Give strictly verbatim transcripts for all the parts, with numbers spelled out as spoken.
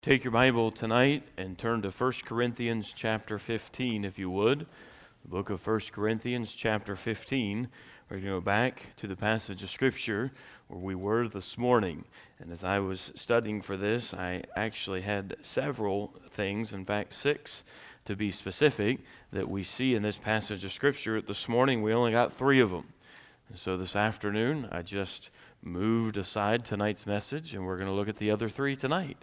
Take your Bible tonight and turn to First Corinthians chapter fifteen, if you would. The book of First Corinthians chapter fifteen. We're going to go back to the passage of Scripture where we were this morning. And as I was studying for this, I actually had several things, in fact six to be specific, that we see in this passage of Scripture. This morning we only got three of them. And so this afternoon I just moved aside tonight's message and we're going to look at the other three tonight.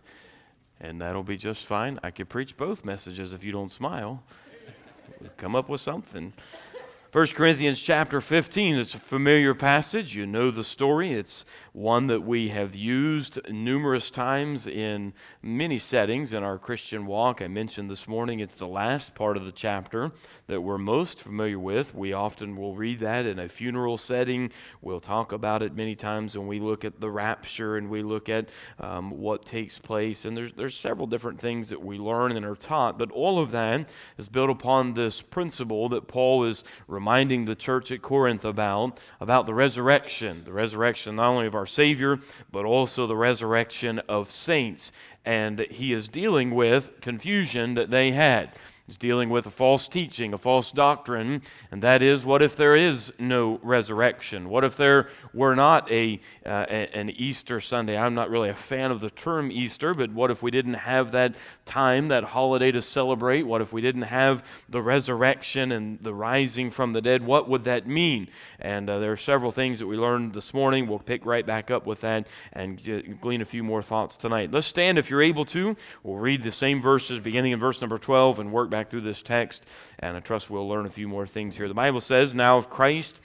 And that'll be just fine. I could preach both messages if you don't smile. We'll come up with something. First Corinthians chapter fifteen, it's a familiar passage. You know the story. It's one that we have used numerous times in many settings in our Christian walk. I mentioned this morning it's the last part of the chapter that we're most familiar with. We often will read that in a funeral setting. We'll talk about it many times when we look at the rapture and we look at um, what takes place. And there's, there's several different things that we learn and are taught. But all of that is built upon this principle that Paul is reminding the church at Corinth about, about the resurrection, the resurrection not only of our Savior, but also the resurrection of saints. And he is dealing with confusion that they had. He's dealing with a false teaching, a false doctrine, and that is, what if there is no resurrection? What if there were not a, uh, a an Easter Sunday? I'm not really a fan of the term Easter, but what if we didn't have that time, that holiday to celebrate? What if we didn't have the resurrection and the rising from the dead? What would that mean? And uh, there are several things that we learned this morning. We'll pick right back up with that and get, glean a few more thoughts tonight. Let's stand if you're able to. We'll read the same verses beginning in verse number twelve and work back through this text, and I trust we'll learn a few more things here. The Bible says, "Now if Christ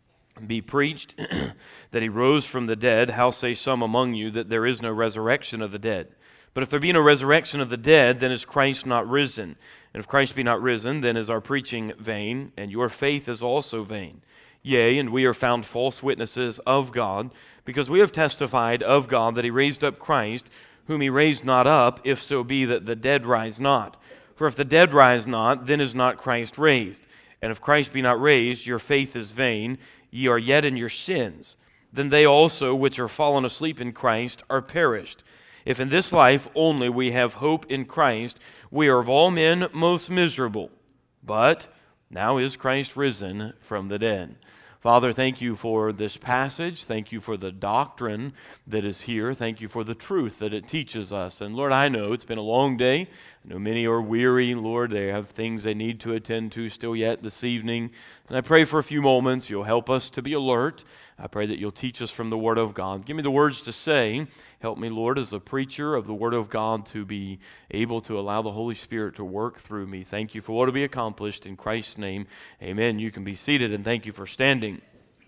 be preached that he rose from the dead, how say some among you that there is no resurrection of the dead? But if there be no resurrection of the dead, then is Christ not risen? And if Christ be not risen, then is our preaching vain, and your faith is also vain. Yea, and we are found false witnesses of God, because we have testified of God that he raised up Christ, whom he raised not up, if so be that the dead rise not. For if the dead rise not, then is not Christ raised. And if Christ be not raised, your faith is vain, ye are yet in your sins. Then they also which are fallen asleep in Christ are perished. If in this life only we have hope in Christ, we are of all men most miserable. But now is Christ risen from the dead." Father, thank you for this passage. Thank you for the doctrine that is here. Thank you for the truth that it teaches us. And Lord, I know it's been a long day. I know many are weary. Lord, they have things they need to attend to still yet this evening. And I pray for a few moments you'll help us to be alert. I pray that you'll teach us from the Word of God. Give me the words to say. Help me, Lord, as a preacher of the Word of God, to be able to allow the Holy Spirit to work through me. Thank you for what will be accomplished. In Christ's name, amen. You can be seated, and thank you for standing.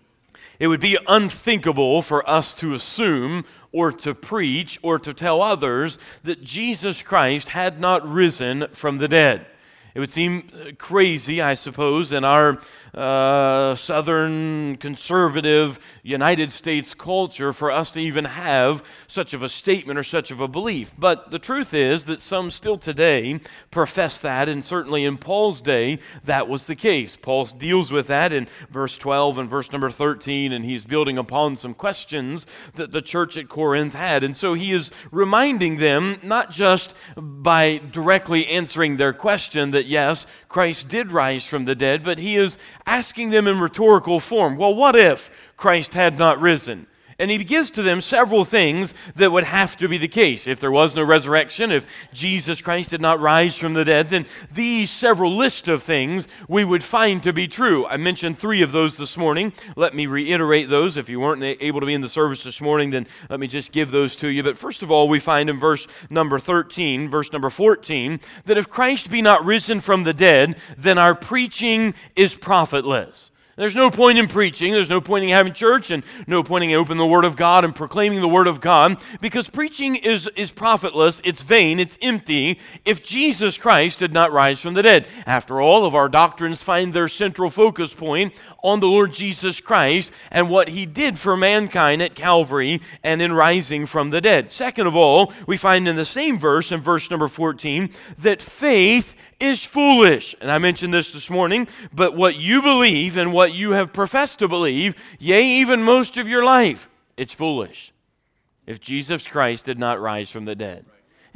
It would be unthinkable for us to assume or to preach or to tell others that Jesus Christ had not risen from the dead. It would seem crazy, I suppose, in our uh, southern conservative United States culture for us to even have such of a statement or such of a belief. But the truth is that some still today profess that, and certainly in Paul's day that was the case. Paul deals with that in verse twelve and verse number thirteen, and he's building upon some questions that the church at Corinth had. And so he is reminding them, not just by directly answering their question that yes, Christ did rise from the dead, but he is asking them in rhetorical form, well, what if Christ had not risen? And he gives to them several things that would have to be the case. If there was no resurrection, if Jesus Christ did not rise from the dead, then these several list of things we would find to be true. I mentioned three of those this morning. Let me reiterate those. If you weren't able to be in the service this morning, then let me just give those to you. But first of all, we find in verse number thirteen, verse number fourteen, that if Christ be not risen from the dead, then our preaching is profitless. There's no point in preaching, there's no point in having church, and no point in opening the Word of God and proclaiming the Word of God, because preaching is, is profitless, it's vain, it's empty, if Jesus Christ did not rise from the dead. After all, of our doctrines find their central focus point on the Lord Jesus Christ and what He did for mankind at Calvary and in rising from the dead. Second of all, we find in the same verse, in verse number fourteen, that faith is foolish. And I mentioned this this morning, but what you believe and what you have professed to believe, yea, even most of your life, it's foolish if Jesus Christ did not rise from the dead.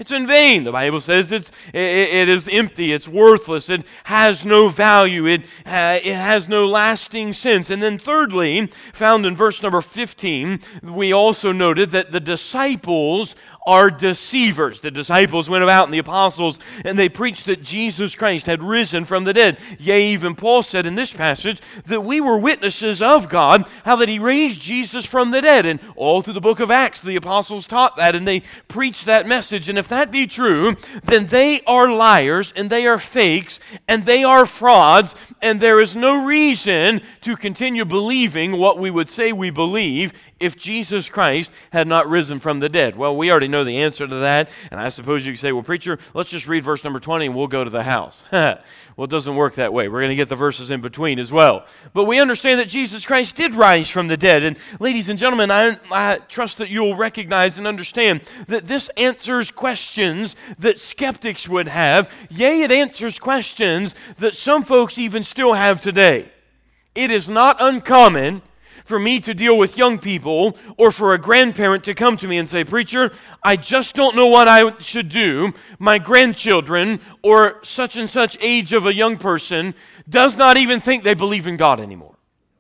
It's in vain. The Bible says it's it, it is empty, it's worthless, it has no value, it, uh, it has no lasting sense. And then thirdly, found in verse number fifteen, we also noted that the disciples are deceivers. The disciples went about and the apostles, and they preached that Jesus Christ had risen from the dead. Yea, even Paul said in this passage that we were witnesses of God, how that he raised Jesus from the dead. And all through the book of Acts, the apostles taught that, and they preached that message. And if that be true, then they are liars, and they are fakes, and they are frauds, and there is no reason to continue believing what we would say we believe if Jesus Christ had not risen from the dead. Well, we already know the answer to that, and I suppose you could say, well, preacher, let's just read verse number twenty and we'll go to the house. Well, it doesn't work that way. We're going to get the verses in between as well. But we understand that Jesus Christ did rise from the dead, and ladies and gentlemen, I, I trust that you'll recognize and understand that this answers questions that skeptics would have. Yea, it answers questions that some folks even still have today. It is not uncommon for me to deal with young people or for a grandparent to come to me and say, preacher, I just don't know what I should do. My grandchildren or such and such age of a young person does not even think they believe in God anymore.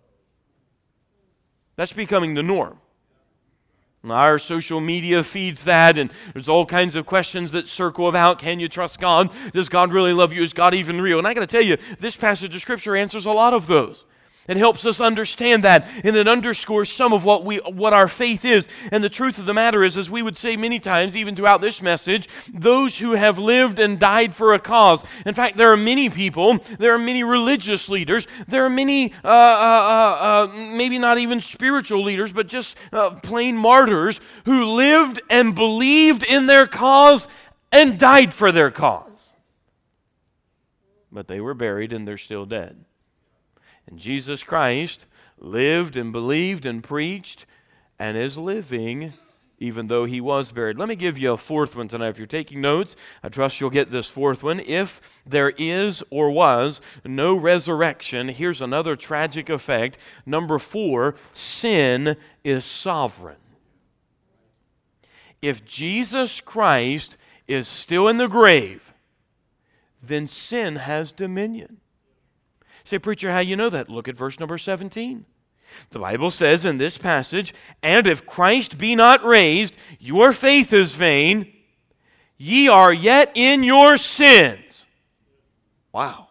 That's becoming the norm. Our social media feeds that, and there's all kinds of questions that circle about, can you trust God? Does God really love you? Is God even real? And I got to tell you, this passage of Scripture answers a lot of those. It helps us understand that, and it underscores some of what we, what our faith is. And the truth of the matter is, as we would say many times, even throughout this message, those who have lived and died for a cause. In fact, there are many people, there are many religious leaders, there are many, uh, uh, uh, uh, maybe not even spiritual leaders, but just uh, plain martyrs who lived and believed in their cause and died for their cause. But they were buried and they're still dead. And Jesus Christ lived and believed and preached and is living even though he was buried. Let me give you a fourth one tonight. If you're taking notes, I trust you'll get this fourth one. If there is or was no resurrection, here's another tragic effect. Number four, sin is sovereign. If Jesus Christ is still in the grave, then sin has dominion. Say, preacher, how you know that? Look at verse number seventeen. The Bible says in this passage, and if Christ be not raised, your faith is vain. Ye are yet in your sins. Wow.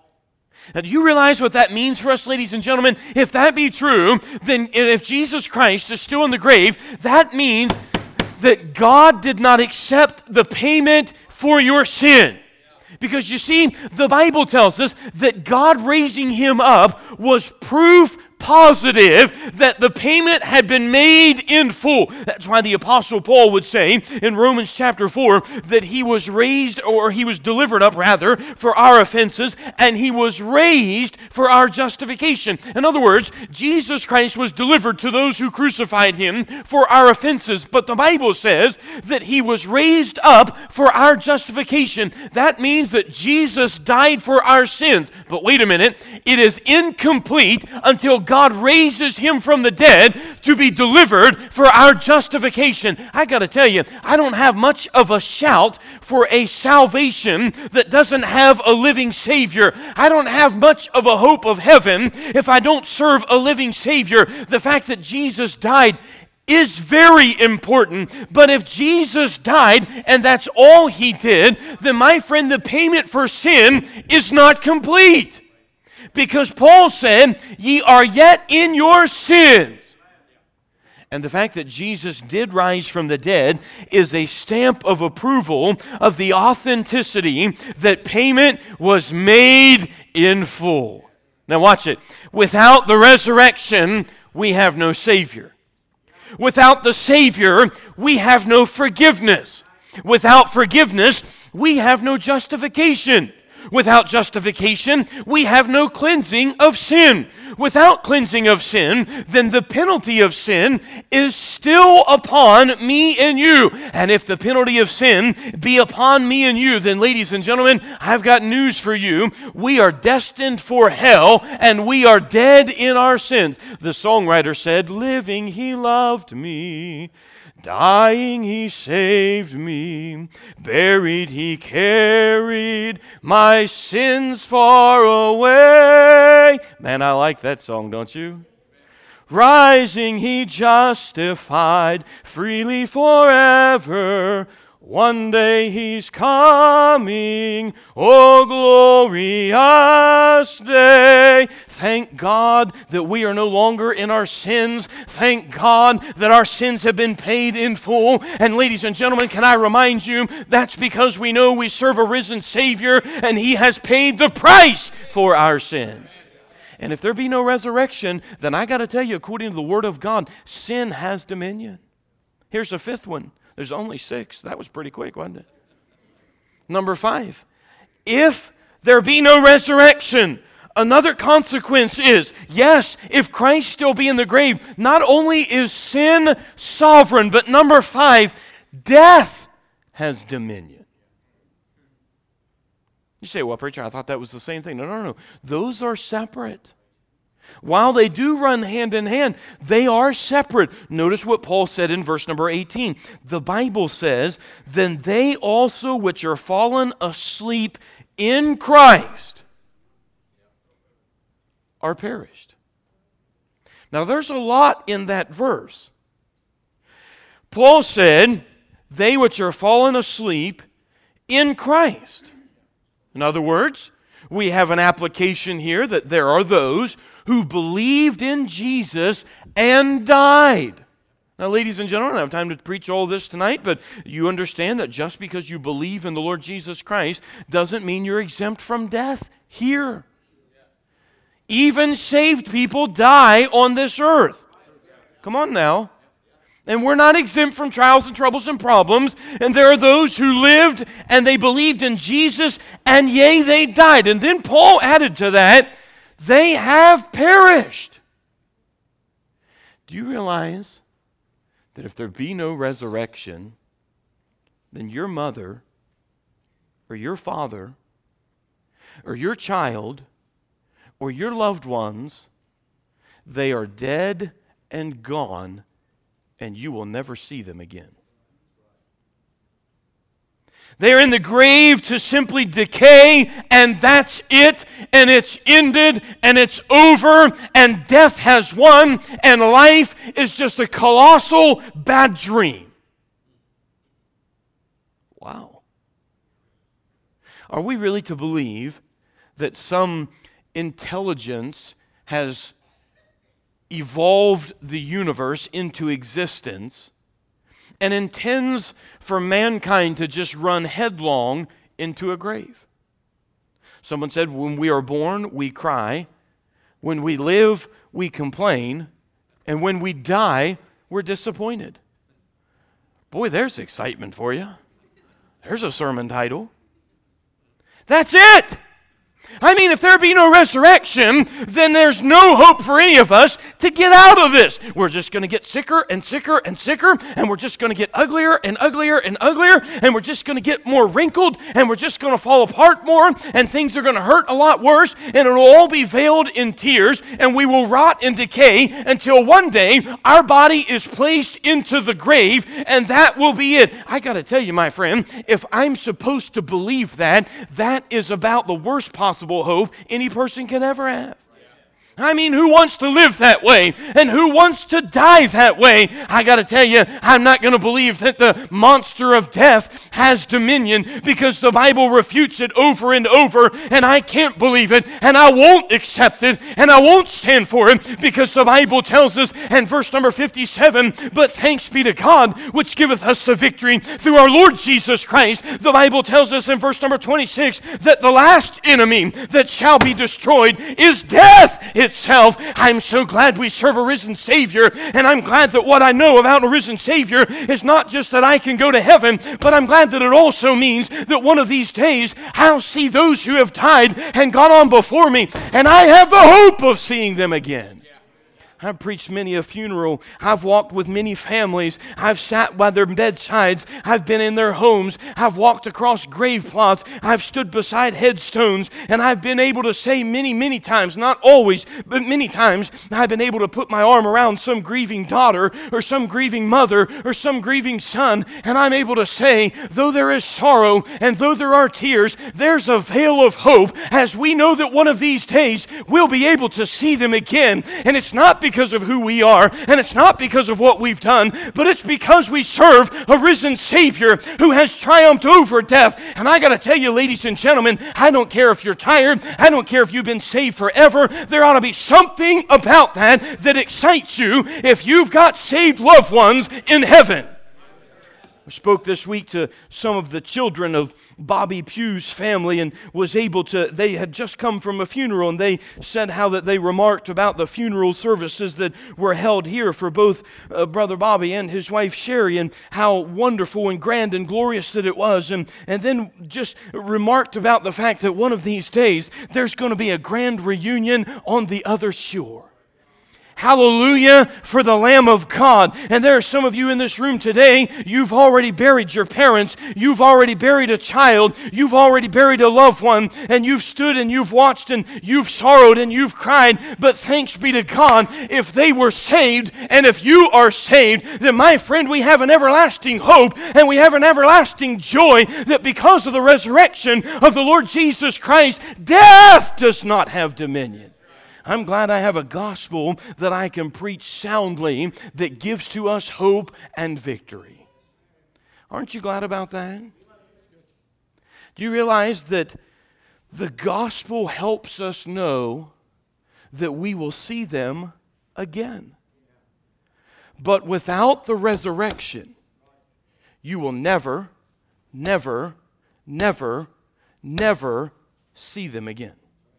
Now, do you realize what that means for us, ladies and gentlemen? If that be true, then if Jesus Christ is still in the grave, that means that God did not accept the payment for your sin. Because you see, the Bible tells us that God raising him up was proof positive that the payment had been made in full. That's why the Apostle Paul would say in Romans chapter four that he was raised, or he was delivered up rather, for our offenses, and he was raised for our justification. In other words, Jesus Christ was delivered to those who crucified him for our offenses, but the Bible says that he was raised up for our justification. That means that Jesus died for our sins. But wait a minute, it is incomplete until God God raises him from the dead to be delivered for our justification. I got to tell you, I don't have much of a shout for a salvation that doesn't have a living Savior. I don't have much of a hope of heaven if I don't serve a living Savior. The fact that Jesus died is very important, but if Jesus died and that's all he did, then my friend, the payment for sin is not complete. Because Paul said, ye are yet in your sins. And the fact that Jesus did rise from the dead is a stamp of approval of the authenticity that payment was made in full. Now watch it. Without the resurrection, we have no Savior. Without the Savior, we have no forgiveness. Without forgiveness, we have no justification. Without justification, we have no cleansing of sin. Without cleansing of sin, then the penalty of sin is still upon me and you. And if the penalty of sin be upon me and you, then ladies and gentlemen, I've got news for you. We are destined for hell, and we are dead in our sins. The songwriter said, living he loved me, Dying, he saved me. Buried, he carried my sins far away. Man, I like that song, don't you? Rising, he justified freely forever. One day he's coming, oh glorious day. Thank God that we are no longer in our sins. Thank God that our sins have been paid in full. And ladies and gentlemen, can I remind you, that's because we know we serve a risen Savior and He has paid the price for our sins. And if there be no resurrection, then I got to tell you, according to the Word of God, sin has dominion. Here's the fifth one. There's only six. That was pretty quick, wasn't it? Number five, if there be no resurrection, another consequence is, yes, if Christ still be in the grave, not only is sin sovereign, but number five, death has dominion. You say, well, preacher, I thought that was the same thing. No, no, no. Those are separate. While they do run hand in hand, they are separate. Notice what Paul said in verse number eighteen. The Bible says, then they also which are fallen asleep in Christ are perished. Now there's a lot in that verse. Paul said, they which are fallen asleep in Christ. In other words, we have an application here that there are those who believed in Jesus and died. Now, ladies and gentlemen, I don't have time to preach all this tonight, but you understand that just because you believe in the Lord Jesus Christ doesn't mean you're exempt from death here. Even saved people die on this earth. Come on now. And we're not exempt from trials and troubles and problems. And there are those who lived and they believed in Jesus, and yea, they died. And then Paul added to that, they have perished. Do you realize that if there be no resurrection, then your mother or your father or your child or your loved ones, they are dead and gone, and you will never see them again. They are in the grave to simply decay, and that's it, and it's ended, and it's over, and death has won, and life is just a colossal bad dream. Wow. Are we really to believe that some intelligence has evolved the universe into existence and intends for mankind to just run headlong into a grave? Someone said, when we are born, we cry. When we live, we complain. And when we die, we're disappointed. Boy, there's excitement for you. There's a sermon title. That's it. I mean, if there be no resurrection, then there's no hope for any of us to get out of this. We're just going to get sicker and sicker and sicker, and we're just going to get uglier and uglier and uglier, and we're just going to get more wrinkled, and we're just going to fall apart more, and things are going to hurt a lot worse, and it'll all be veiled in tears, and we will rot and decay until one day our body is placed into the grave, and that will be it. I got to tell you, my friend, if I'm supposed to believe that, that is about the worst possible hope any person can ever have. I mean, who wants to live that way? And who wants to die that way? I got to tell you, I'm not going to believe that the monster of death has dominion, because the Bible refutes it over and over, and I can't believe it, and I won't accept it, and I won't stand for it, because the Bible tells us in verse number fifty-seven, but thanks be to God, which giveth us the victory through our Lord Jesus Christ. The Bible tells us in verse number twenty-six that the last enemy that shall be destroyed is death itself. I'm so glad we serve a risen Savior, and I'm glad that what I know about a risen Savior is not just that I can go to heaven, but I'm glad that it also means that one of these days I'll see those who have died and gone on before me, and I have the hope of seeing them again. I've preached many a funeral. I've walked with many families. I've sat by their bedsides. I've been in their homes. I've walked across grave plots. I've stood beside headstones. And I've been able to say many, many times, not always, but many times, I've been able to put my arm around some grieving daughter or some grieving mother or some grieving son. And I'm able to say, though there is sorrow and though there are tears, there's a veil of hope, as we know that one of these days we'll be able to see them again. And it's not because because of who we are, and it's not because of what we've done, but it's because we serve a risen Savior who has triumphed over death. And I got to tell you, ladies and gentlemen, I don't care if you're tired, I don't care if you've been saved forever, there ought to be something about that that excites you if you've got saved loved ones in heaven. I spoke this week to some of the children of Bobby Pugh's family and was able to, they had just come from a funeral, and they said how that they remarked about the funeral services that were held here for both uh, Brother Bobby and his wife Sherry, and how wonderful and grand and glorious that it was. And, and then just remarked about the fact that one of these days there's going to be a grand reunion on the other shore. Hallelujah for the Lamb of God. And there are some of you in this room today, you've already buried your parents, you've already buried a child, you've already buried a loved one, and you've stood and you've watched and you've sorrowed and you've cried. But thanks be to God, if they were saved and if you are saved, then my friend, we have an everlasting hope and we have an everlasting joy that because of the resurrection of the Lord Jesus Christ, death does not have dominion. I'm glad I have a gospel that I can preach soundly that gives to us hope and victory. Aren't you glad about that? Do you realize that the gospel helps us know that we will see them again? But without the resurrection, you will never, never, never, never see them again.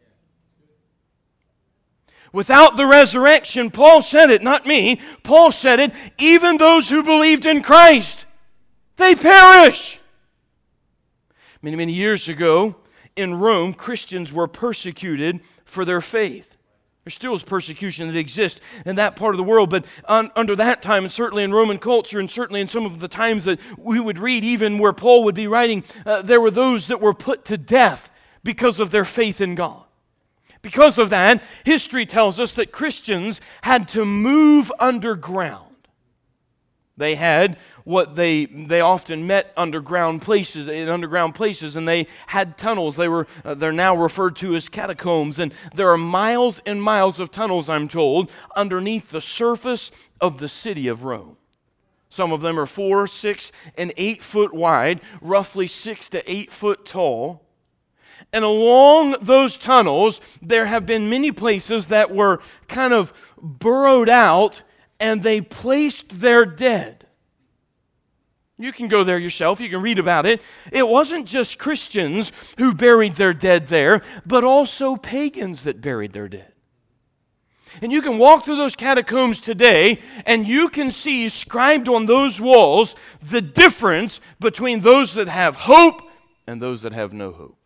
Without the resurrection, Paul said it, not me, Paul said it, even those who believed in Christ, they perish. Many, many years ago, in Rome, Christians were persecuted for their faith. There still is persecution that exists in that part of the world, but on, under that time, and certainly in Roman culture, and certainly in some of the times that we would read, even where Paul would be writing, uh, there were those that were put to death because of their faith in God. Because of that, history tells us that Christians had to move underground. They had what they they often met underground places, in underground places, and they had tunnels. They were uh, they're now referred to as catacombs, and there are miles and miles of tunnels, I'm told, underneath the surface of the city of Rome. Some of them are four, six, and eight foot wide, roughly six to eight foot tall. And along those tunnels, there have been many places that were kind of burrowed out, and they placed their dead. You can go there yourself. You can read about it. It wasn't just Christians who buried their dead there, but also pagans that buried their dead. And you can walk through those catacombs today, and you can see inscribed on those walls the difference between those that have hope and those that have no hope.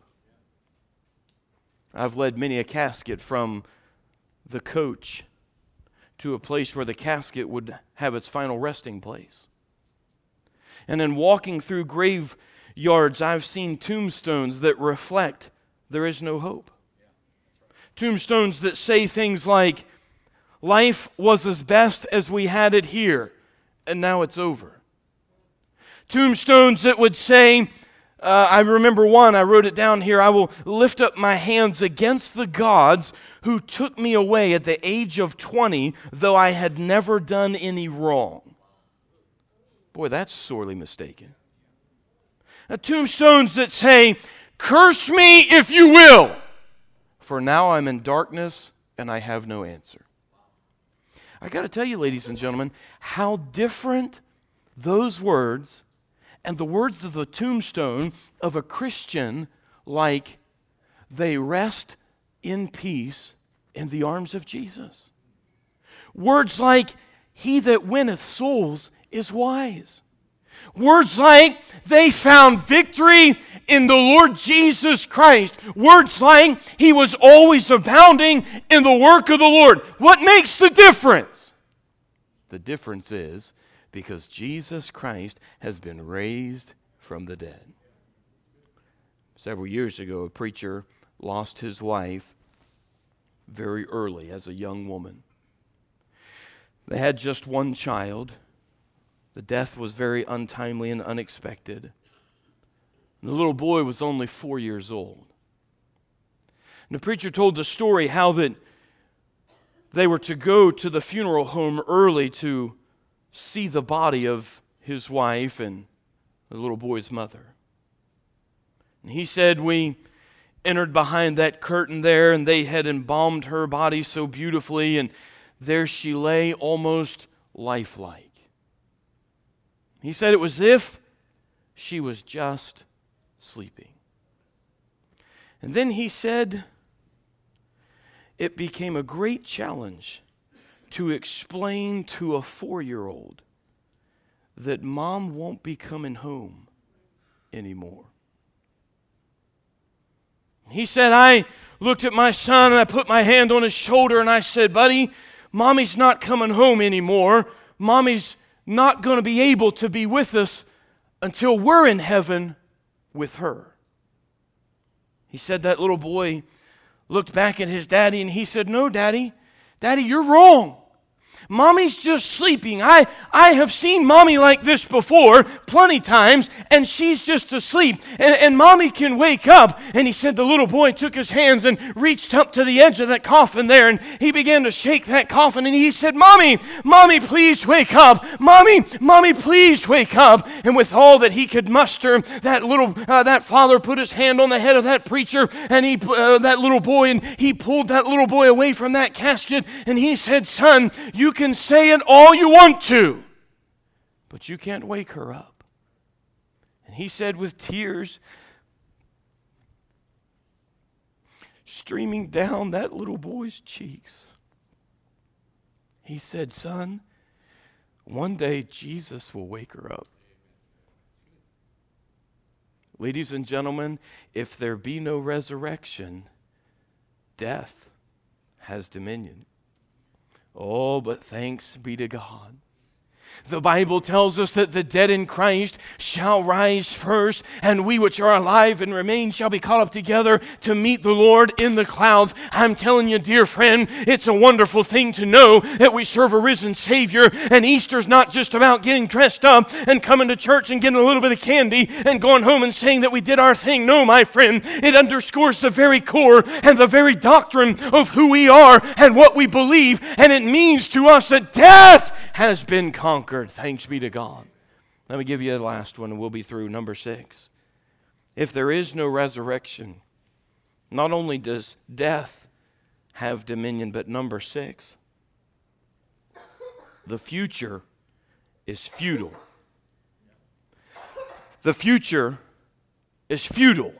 I've led many a casket from the coach to a place where the casket would have its final resting place. And in walking through graveyards, I've seen tombstones that reflect there is no hope. Tombstones that say things like, life was as best as we had it here, and now it's over. Tombstones that would say, Uh, I remember one, I wrote it down here, I will lift up my hands against the gods who took me away at the age of twenty, though I had never done any wrong. Boy, that's sorely mistaken. Uh, tombstones that say, curse me if you will, for now I'm in darkness and I have no answer. I got to tell you, ladies and gentlemen, how different those words and the words of the tombstone of a Christian, like they rest in peace in the arms of Jesus. Words like, he that winneth souls is wise. Words like they found victory in the Lord Jesus Christ. Words like he was always abounding in the work of the Lord. What makes the difference? The difference is because Jesus Christ has been raised from the dead. Several years ago, a preacher lost his wife very early as a young woman. They had just one child. The death was very untimely and unexpected. And the little boy was only four years old. And the preacher told the story how that they were to go to the funeral home early to see the body of his wife and the little boy's mother. And he said, we entered behind that curtain there, and they had embalmed her body so beautifully, and there she lay almost lifelike. He said it was as if she was just sleeping. And then he said it became a great challenge to explain to a four-year-old that Mom won't be coming home anymore. He said, I looked at my son and I put my hand on his shoulder and I said, buddy, Mommy's not coming home anymore. Mommy's not going to be able to be with us until we're in heaven with her. He said that little boy looked back at his daddy and he said, no, Daddy, Daddy, you're wrong. Mommy's just sleeping. I, I have seen Mommy like this before plenty times, and she's just asleep. And, and Mommy can wake up. And he said the little boy took his hands and reached up to the edge of that coffin there, and he began to shake that coffin. And he said, Mommy, Mommy, please wake up. Mommy, Mommy, please wake up. And with all that he could muster, that little uh, that father put his hand on the head of that preacher, and he uh, that little boy, and he pulled that little boy away from that casket. And he said, son, you can say it all you want to, but you can't wake her up. And he said with tears streaming down that little boy's cheeks, he said, son, one day Jesus will wake her up. Ladies and gentlemen, if there be no resurrection, death has dominion. Oh, but thanks be to God. The Bible tells us that the dead in Christ shall rise first, and we which are alive and remain shall be caught up together to meet the Lord in the clouds. I'm telling you, dear friend, it's a wonderful thing to know that we serve a risen Savior, and Easter's not just about getting dressed up and coming to church and getting a little bit of candy and going home and saying that we did our thing. No, my friend, it underscores the very core and the very doctrine of who we are and what we believe, and it means to us that death has been conquered. Thanks be to God. Let me give you the last one and we'll be through. Number six. If there is no resurrection, not only does death have dominion, but number six, the future is futile. The future is futile.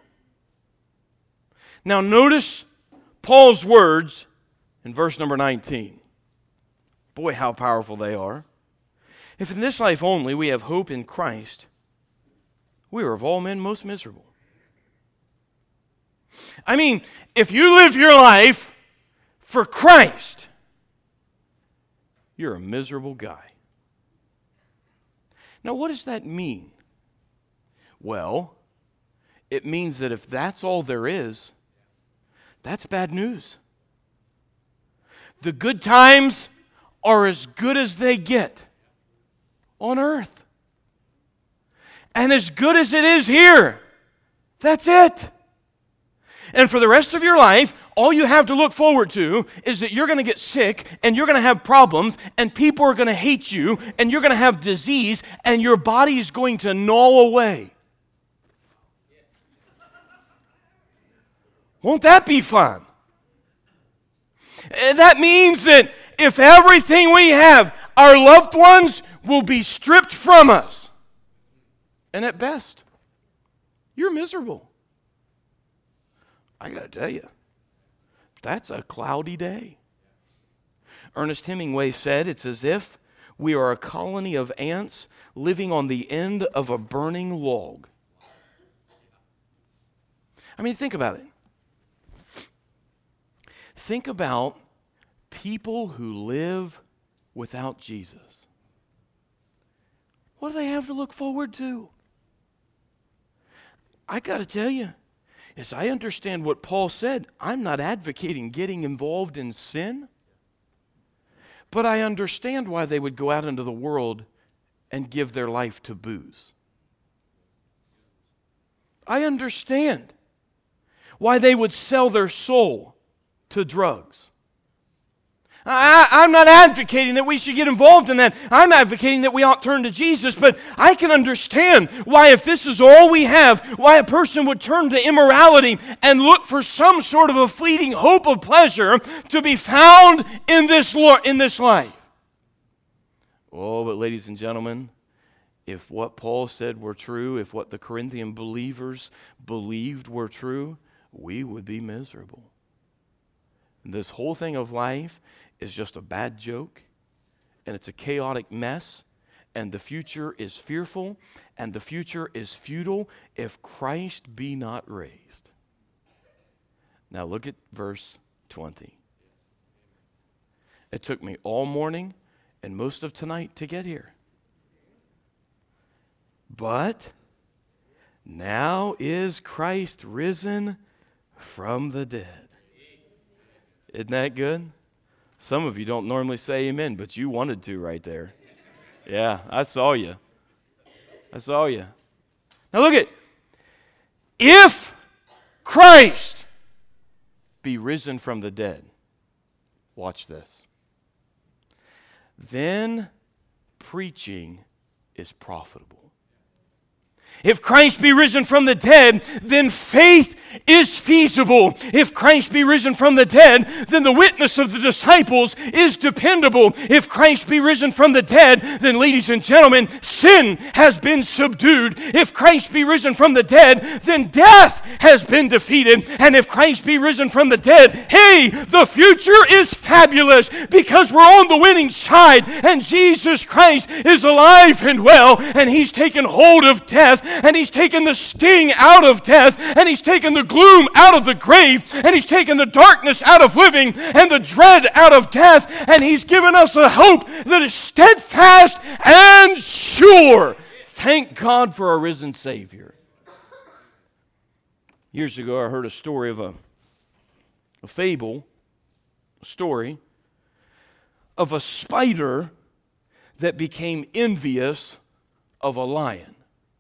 Now notice Paul's words in verse number nineteen. Boy, how powerful they are. If in this life only we have hope in Christ, we are of all men most miserable. I mean, if you live your life for Christ, you're a miserable guy. Now, what does that mean? Well, it means that if that's all there is, that's bad news. The good times are as good as they get on earth. And as good as it is here, that's it. And for the rest of your life, all you have to look forward to is that you're going to get sick and you're going to have problems and people are going to hate you and you're going to have disease and your body is going to gnaw away. Won't that be fun? And that means that if everything we have, our loved ones will be stripped from us. And at best, you're miserable. I got to tell you, that's a cloudy day. Ernest Hemingway said it's as if We are a colony of ants living on the end of a burning log. I mean, think about it. Think about people who live without Jesus. What do they have to look forward to? I got to tell you, as I understand what Paul said, I'm not advocating getting involved in sin, but I understand why they would go out into the world and give their life to booze. I understand why they would sell their soul to drugs. I, I'm not advocating that we should get involved in that. I'm advocating that we ought to turn to Jesus, but I can understand why, if this is all we have, why a person would turn to immorality and look for some sort of a fleeting hope of pleasure to be found in this, in this life. Oh, but ladies and gentlemen, if what Paul said were true, if what the Corinthian believers believed were true, we would be miserable. And this whole thing of life is just a bad joke, and it's a chaotic mess, and the future is fearful, and the future is futile if Christ be not raised. Now look at verse twenty. It took me all morning and most of tonight to get here. But now is Christ risen from the dead. Isn't that good? Some of you don't normally say amen, but you wanted to right there. Yeah, I saw you. I saw you. Now look at, if Christ be risen from the dead, watch this, then preaching is profitable. If Christ be risen from the dead, then faith is feasible. If Christ be risen from the dead, then the witness of the disciples is dependable. If Christ be risen from the dead, then, ladies and gentlemen, sin has been subdued. If Christ be risen from the dead, then death has been defeated. And if Christ be risen from the dead, hey, the future is fabulous because we're on the winning side and Jesus Christ is alive and well, and He's taken hold of death, and He's taken the sting out of death, and He's taken the gloom out of the grave, and He's taken the darkness out of living and the dread out of death, and He's given us a hope that is steadfast and sure. Thank God for our risen Savior. Years ago, I heard a story of a, a fable, a story of a spider that became envious of a lion.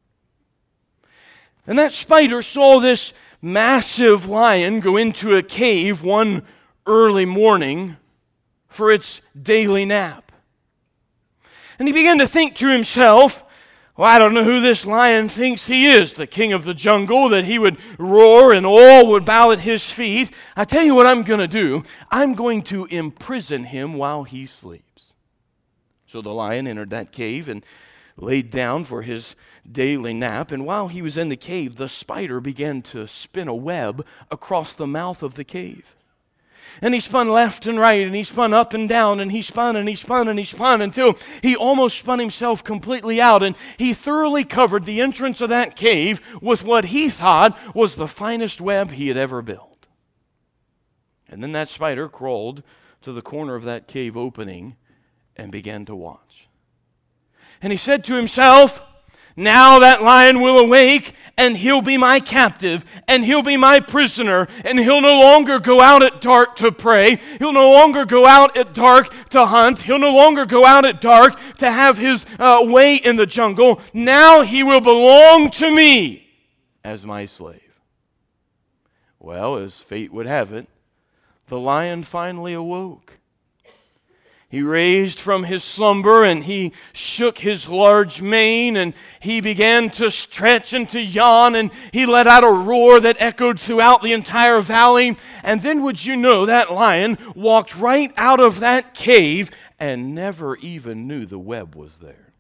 And that spider saw this massive lion go into a cave one early morning for its daily nap. And he began to think to himself, well, I don't know who this lion thinks he is, the king of the jungle, that he would roar and all would bow at his feet. I tell you what I'm going to do. I'm going to imprison him while he sleeps. So the lion entered that cave and laid down for his daily nap, and while he was in the cave, the spider began to spin a web across the mouth of the cave. And he spun left and right, and he spun up and down, and he spun and he spun and he spun until he almost spun himself completely out, and he thoroughly covered the entrance of that cave with what he thought was the finest web he had ever built. And then that spider crawled to the corner of that cave opening and began to watch. And he said to himself, now that lion will awake, and he'll be my captive, and he'll be my prisoner, and he'll no longer go out at dark to pray. He'll no longer go out at dark to hunt. He'll no longer go out at dark to have his uh, way in the jungle. Now he will belong to me as my slave. Well, as fate would have it, the lion finally awoke. He raised from his slumber, and he shook his large mane, and he began to stretch and to yawn, and he let out a roar that echoed throughout the entire valley. And then, would you know, that lion walked right out of that cave and never even knew the web was there.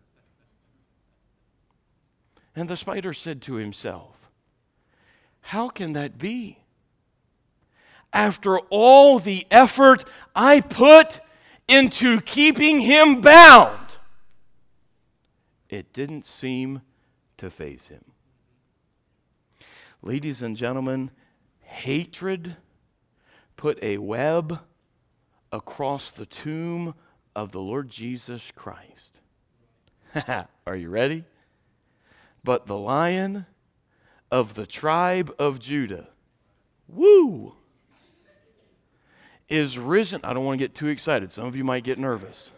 And the spider said to himself, how can that be? After all the effort I put into keeping him bound, it didn't seem to faze him. Ladies and gentlemen, hatred put a web across the tomb of the Lord Jesus Christ. Are you ready? But the Lion of the tribe of Judah, woo, is risen. I don't want to get too excited. Some of you might get nervous.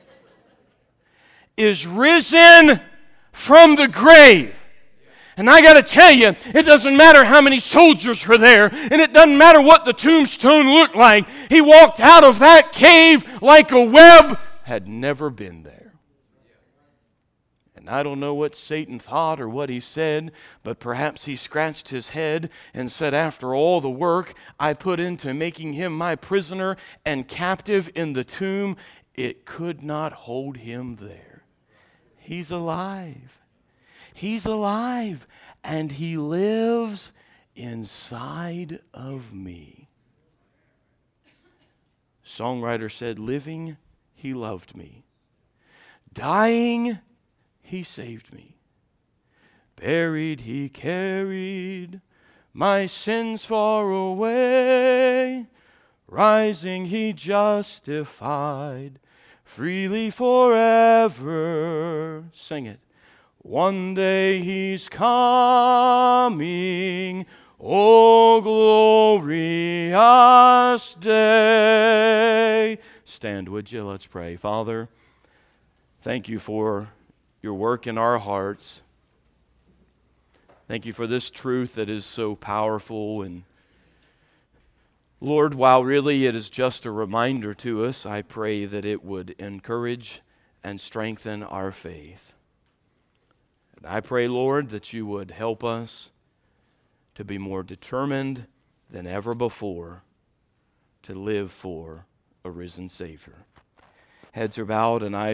Is risen from the grave. And I got to tell you, it doesn't matter how many soldiers were there, and it doesn't matter what the tombstone looked like. He walked out of that cave like a web had never been there. And I don't know what Satan thought or what he said, but perhaps he scratched his head and said, after all the work I put into making him my prisoner and captive in the tomb, it could not hold him there. He's alive. He's alive, and he lives inside of me. Songwriter said, living, he loved me. Dying, he saved me. Buried, he carried my sins far away. Rising, he justified freely forever. Sing it. One day he's coming, oh glorious day. Stand, would you? Let's pray. Father, thank you for your work in our hearts. Thank you for this truth that is so powerful. And Lord, while really it is just a reminder to us, I pray that it would encourage and strengthen our faith. And I pray, Lord, that you would help us to be more determined than ever before to live for a risen Savior. Heads are bowed and eyes